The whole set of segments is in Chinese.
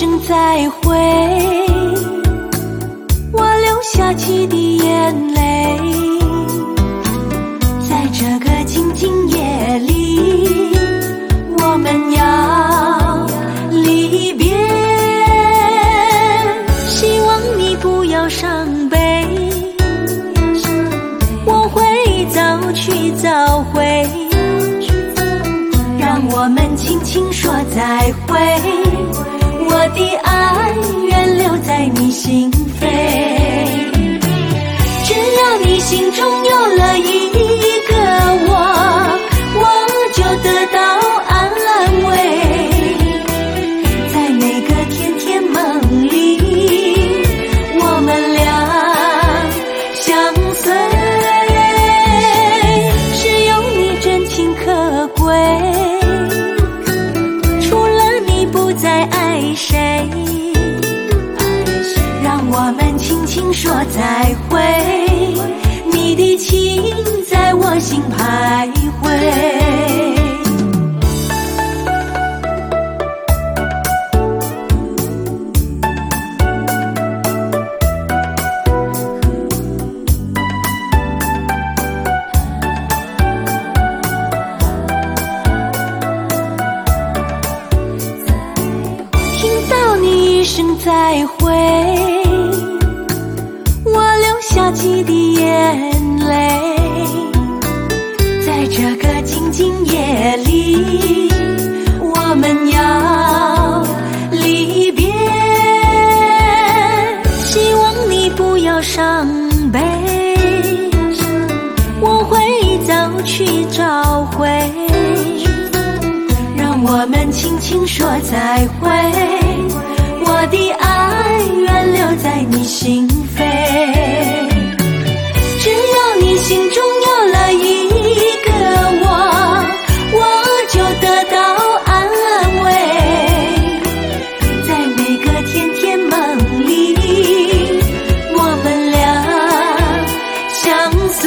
声再会，我流下几滴眼泪，在这个静静夜里，我们要离别。希望你不要伤悲，我会早去早回，让我们轻轻说再会，我的爱愿留在你心扉。只要你心中有了一个我就得到安慰，在每个甜甜梦里，我们俩相随。只有你真情可贵，除了你不再爱谁，让我们轻轻说再会，你的情在我心徘徊。听到你一声再会，我流下几滴眼泪，在这个静静夜里，我们要离别。希望你不要伤悲，我会早去找回，让我们轻轻说再会，我的爱愿留在你心扉。只要你心中有了一个我就得到安慰，在每个甜甜梦里，我们俩相随。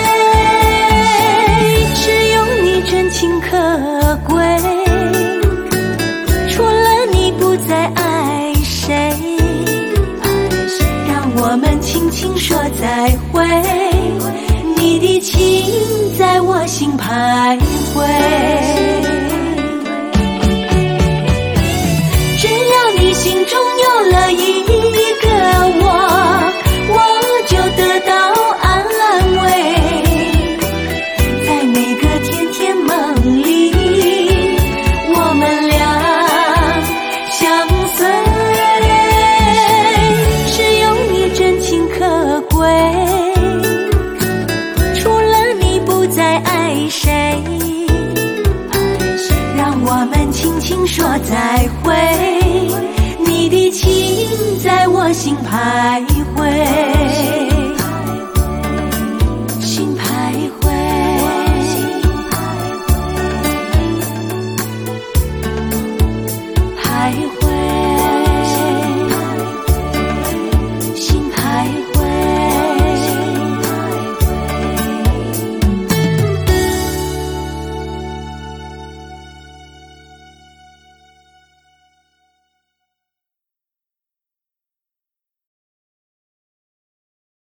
只有你真情可贵，除了你不再爱谁，让我们轻轻说再会，你的情在我心徘徊。只要你心中有了一个我就得到安慰，在每个甜甜梦里，我们俩相随。只有你真情可贵，除了你不再爱谁，让我们轻轻说再会，你的情在我心徘徊。